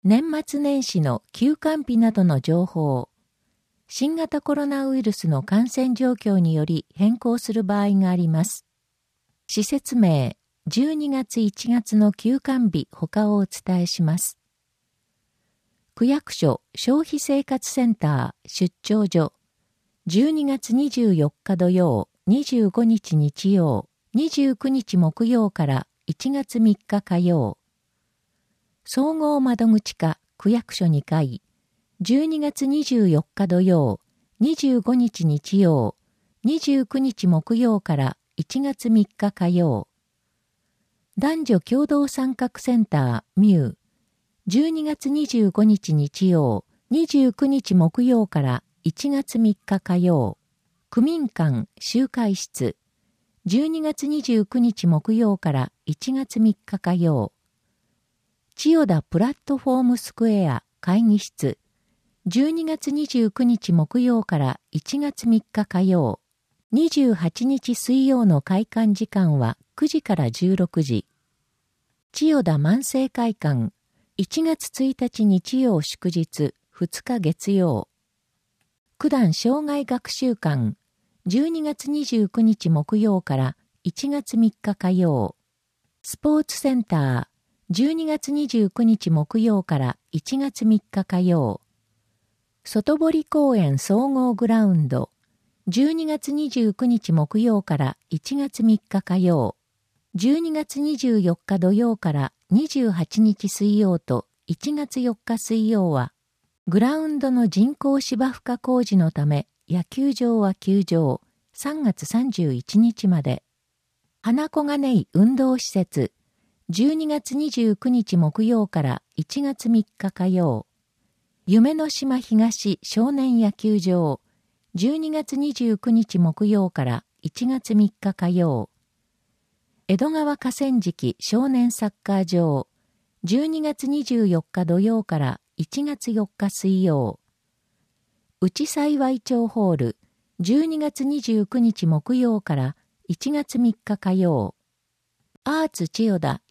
年末年始の休館日などの情報。新型コロナウイルスの感染状況により変更する場合があります。施設名、12月1月の休館日他をお伝えします。区役所消費生活センター出張所、12月24日土曜、25日日曜、29日木曜から1月3日火曜。総合窓口課区役所2階、12月24日土曜、25日日曜、29日木曜から1月3日火曜。男女共同参画センターミュー、12月25日日曜、29日木曜から1月3日火曜。区民館集会室、12月29日木曜から1月3日火曜。千代田プラットフォームスクエア会議室、12月29日木曜から1月3日火曜。28日水曜の開館時間は9時から16時。千代田万世会館、1月1日日曜祝日、2日月曜。九段障害学習館、12月29日木曜から1月3日火曜。スポーツセンター、12月29日木曜から1月3日火曜。外堀公園総合グラウンド、12月29日木曜から1月3日火曜。12月24日土曜から28日水曜と1月4日水曜は、グラウンドの人工芝生化工事のため、野球場は休場、3月31日まで。花小金井運動施設、12月29日木曜から1月3日火曜。夢の島東少年野球場、12月29日木曜から1月3日火曜。江戸川河川敷少年サッカー場、12月24日土曜から1月4日水曜。内幸町ホール、12月29日木曜から1月3日火曜。アーツ千代田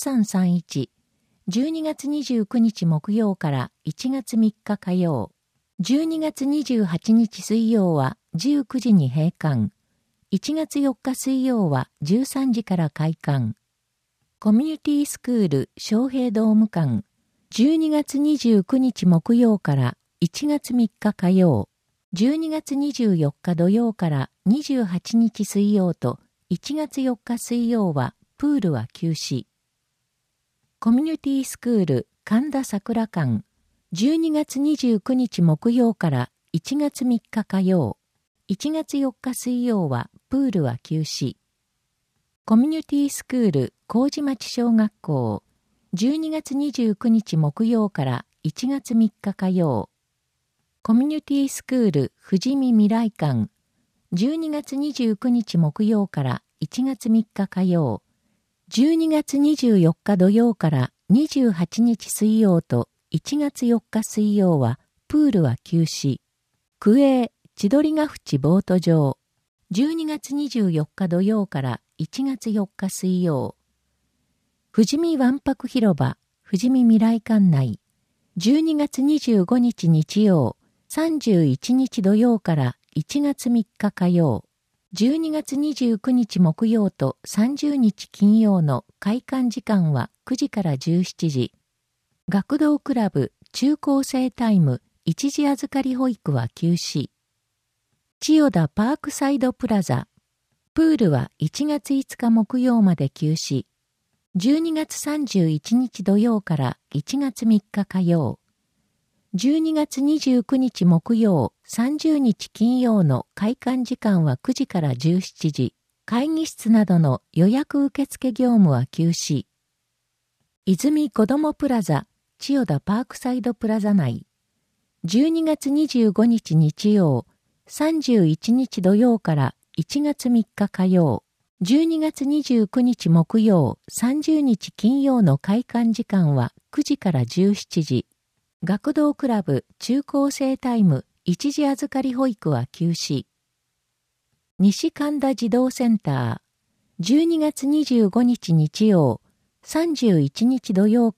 3331、12月29日木曜から1月3日火曜。12月28日水曜は19時に閉館。1月4日水曜は13時から開館。コミュニティスクール昌平ドーム館、12月29日木曜から1月3日火曜。12月24日土曜から28日水曜と1月4日水曜はプールは休止。コミュニティスクール神田桜館、12月29日木曜から1月3日火曜。1月4日水曜はプールは休止。コミュニティスクール麹町小学校、12月29日木曜から1月3日火曜。コミュニティスクール富士見未来館、12月29日木曜から1月3日火曜。12月24日土曜から28日水曜と1月4日水曜はプールは休止。区営千鳥ヶ淵ボート場、12月24日土曜から1月4日水曜。富士見わんぱく広場、富士見未来館内、12月25日日曜、31日土曜から1月3日火曜。12月29日木曜と30日金曜の開館時間は9時から17時。学童クラブ中高生タイム一時預かり保育は休止。千代田パークサイドプラザ、プールは1月5日木曜まで休止。12月31日土曜から1月3日火曜。12月29日木曜、30日金曜の開館時間は9時から17時。会議室などの予約受付業務は休止。泉子どもプラザ、千代田パークサイドプラザ内。12月25日日曜、31日土曜から1月3日火曜。12月29日木曜、30日金曜の開館時間は9時から17時。学童クラブ中高生タイム一時預かり保育は休止。西神田児童センター、12月25日日曜、31日土曜から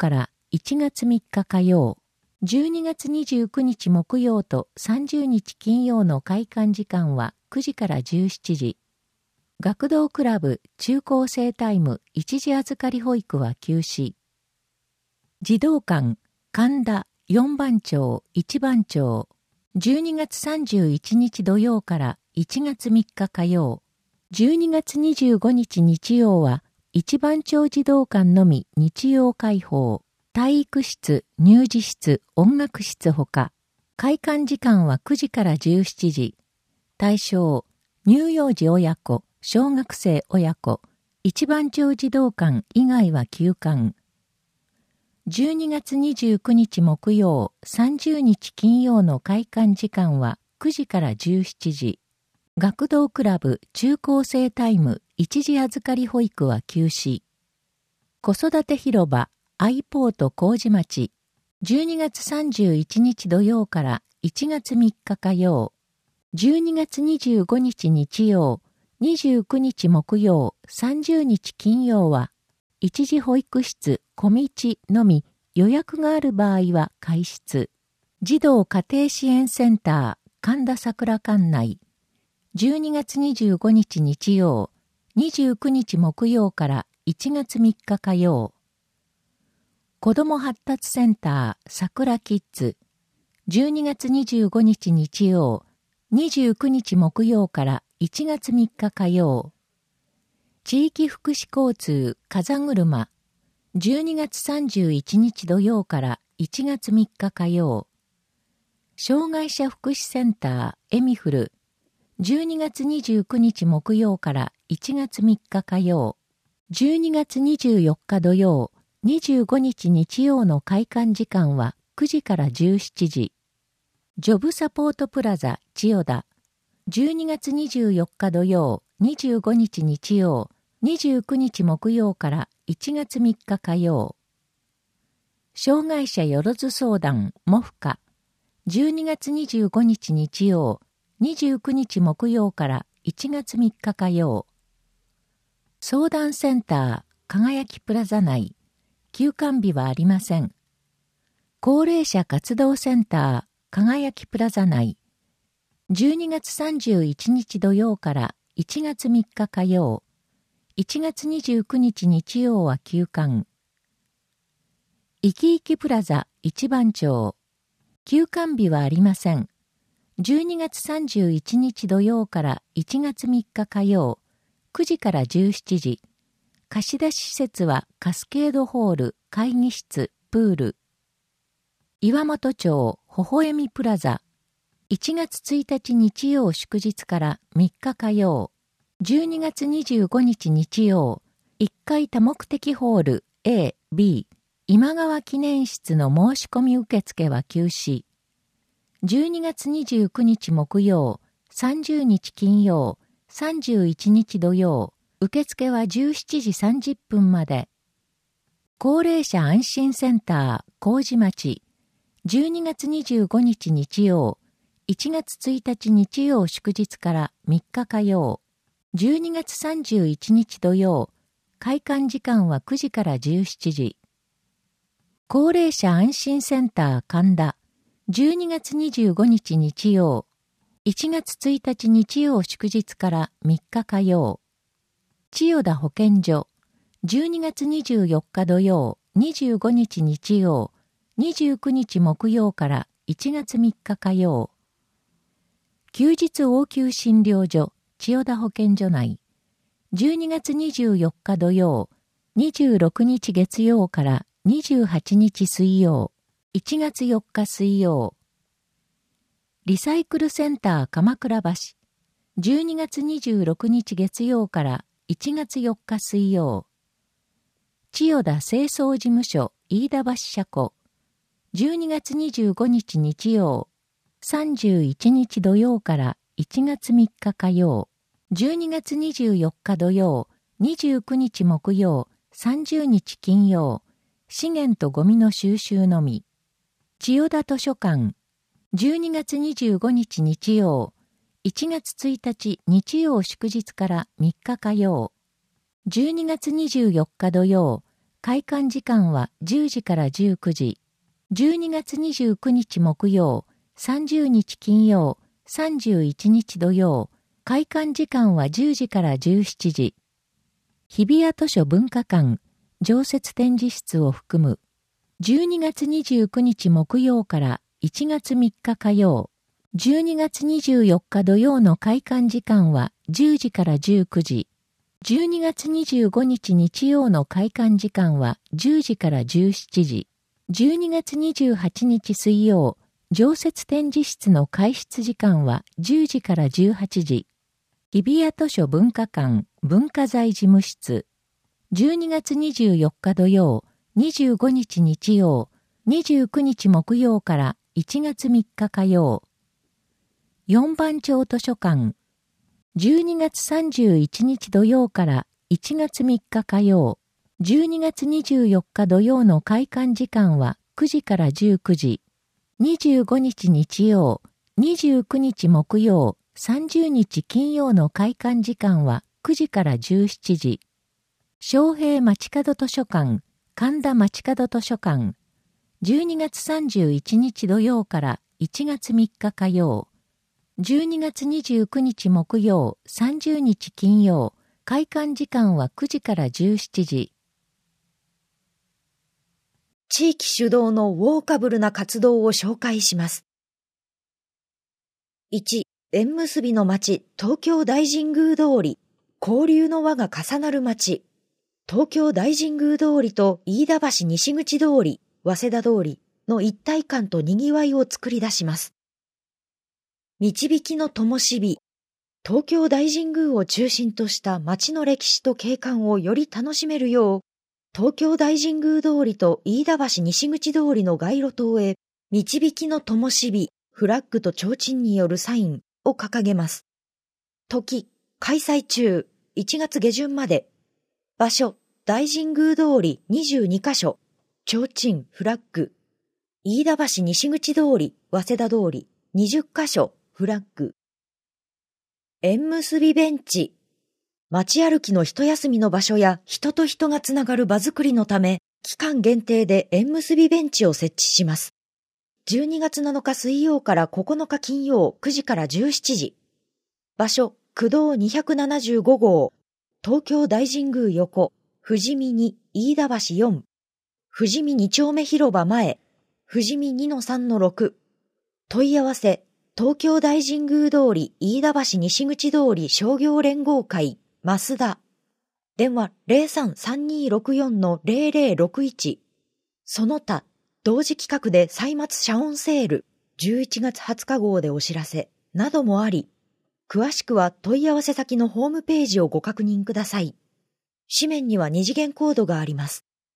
1月3日火曜、12月29日木曜と30日金曜の開館時間は9時から17時。学童クラブ中高生タイム一時預かり保育は休止。児童館神田4番町1番町、12月31日土曜から1月3日火曜、12月25日日曜は1番町児童館のみ日曜開放。体育室、乳児室、音楽室ほか。開館時間は9時から17時。対象、乳幼児親子、小学生親子、一番町児童館以外は休館。12月29日木曜、30日金曜の開館時間は9時から17時。学童クラブ中高生タイム一時預かり保育は休止。子育て広場アイポート麹町、12月31日土曜から1月3日火曜、12月25日日曜、29日木曜、30日金曜は、一時保育室小道のみ予約がある場合は開室。児童家庭支援センター神田桜館内、12月25日日曜、29日木曜から1月3日火曜、子ども発達センター桜キッズ、12月25日日曜、29日木曜から1月3日火曜。地域福祉交通風車、12月31日土曜から1月3日火曜。障害者福祉センターエミフル、12月29日木曜から1月3日火曜。12月24日土曜、25日日曜の開館時間は9時から17時。ジョブサポートプラザ千代田。12月24日土曜、25日日曜、29日木曜から1月3日火曜。障害者よろず相談モフカ。12月25日日曜、29日木曜から1月3日火曜。相談センター輝きプラザ内。休館日はありません。高齢者活動センター輝きプラザ内、12月31日土曜から1月3日火曜、1月29日日曜は休館。いきいきプラザ一番町、休館日はありません。12月31日土曜から1月3日火曜、9時から17時。貸し出し施設はカスケードホール、会議室、プール。岩本町、微笑みプラザ。1月1日日曜祝日から3日火曜。12月25日日曜。1階多目的ホール A、B。今川記念室の申し込み受付は休止。12月29日木曜。30日金曜。31日土曜。受付は17時30分まで。高齢者安心センター、麹町。12月25日日曜。1月1日日曜祝日から3日火曜。12月31日土曜。開館時間は9時から17時。高齢者安心センター神田。12月25日日曜。1月1日日曜祝日から3日火曜。千代田保健所、12月24日土曜、25日日曜、29日木曜から1月3日火曜。休日応急診療所、千代田保健所内、12月24日土曜、26日月曜から28日水曜、1月4日水曜。リサイクルセンター鎌倉橋、12月26日月曜から1月4日水曜。千代田清掃事務所飯田橋車庫。12月25日日曜。31日土曜から1月3日火曜。12月24日土曜。29日木曜。30日金曜。資源とゴミの収集のみ。千代田図書館。12月25日日曜。1月1日日曜祝日から3日火曜。12月24日土曜。 開館時間は10時から19時。12月29日木曜、30日金曜、31日土曜。開館時間は10時から17時。日比谷図書文化館、常設展示室を含む。12月29日木曜から1月3日火曜。12月24日土曜の開館時間は10時から19時。12月25日日曜の開館時間は10時から17時。12月28日水曜、常設展示室の開室時間は10時から18時。日比谷図書文化館文化財事務室。12月24日土曜、25日日曜、29日木曜から1月3日火曜。四番町図書館。12月31日土曜から1月3日火曜。12月24日土曜の開館時間は9時から19時。25日日曜、29日木曜、30日金曜の開館時間は9時から17時。昌平街角図書館、神田街角図書館。12月31日土曜から1月3日火曜。12月29日木曜、30日金曜。開館時間は9時から17時。 地域主導のウォーカブルな活動を紹介します。1、縁結びの町、東京大神宮通り。交流の輪が重なる町。東京大神宮通りと飯田橋西口通り、早稲田通りの一体感と賑わいを作り出します。導きの灯火。東京大神宮を中心とした町の歴史と景観をより楽しめるよう、東京大神宮通りと飯田橋西口通りの街路灯へ、導きの灯火、フラッグと提灯によるサインを掲げます。時、開催中、1月下旬まで。場所、大神宮通り22カ所。提灯、フラッグ。飯田橋西口通り、早稲田通り20カ所。フラッグ。縁結びベンチ。街歩きの一休みの場所や人と人がつながる場作りのため、期間限定で縁結びベンチを設置します。12月7日水曜から9日金曜9時から17時。場所、区道275号。東京大神宮横、富士見2、飯田橋4。富士見2丁目広場前、富士見 2-3-6。問い合わせ、東京大神宮通り、飯田橋西口通り商業連合会、増田。電話 03-3264-0061。その他、同時企画で歳末謝恩セール、11月20日号でお知らせ、などもあり、詳しくは問い合わせ先のホームページをご確認ください。紙面には2次元コードがあります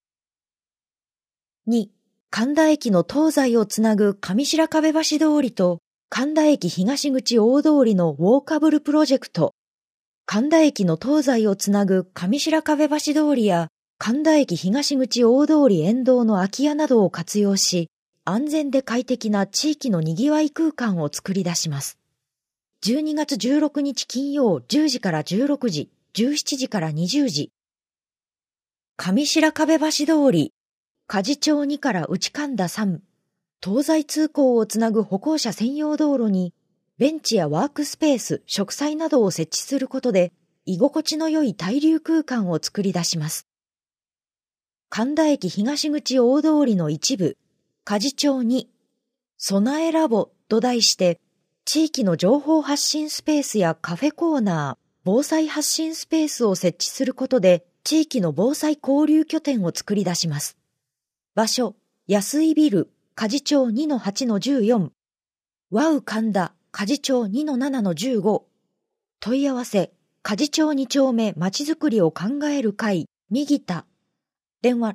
。2、神田駅の東西をつなぐ上白壁橋通りと、神田駅東口大通りのウォーカブルプロジェクト。神田駅の東西をつなぐ上白壁橋通りや神田駅東口大通り沿道の空き家などを活用し、安全で快適な地域の賑わい空間を作り出します。12月16日金曜10時から16時、17時から20時。上白壁橋通り、梶町2から内神田3。東西通行をつなぐ歩行者専用道路に、ベンチやワークスペース、植栽などを設置することで、居心地の良い滞留空間を作り出します。神田駅東口大通りの一部、梶町に、備えラボと題して、地域の情報発信スペースやカフェコーナー、防災発信スペースを設置することで、地域の防災交流拠点を作り出します。場所、安井ビル、梶町 2-8-14。ワウ神田、梶町 2-7-15。問い合わせ、梶町2丁目まちづくりを考える会、右田。電話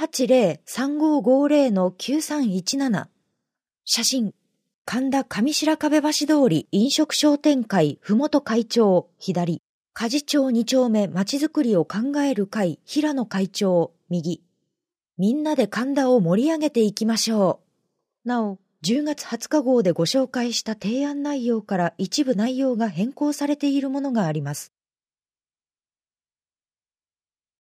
080-3550-9317。写真、神田上白壁橋通り飲食商店会ふもと会長、左。梶町2丁目まちづくりを考える会、平野会長、右。みんなで神田を盛り上げていきましょう。なお、10月20日号でご紹介した提案内容から一部内容が変更されているものがあります。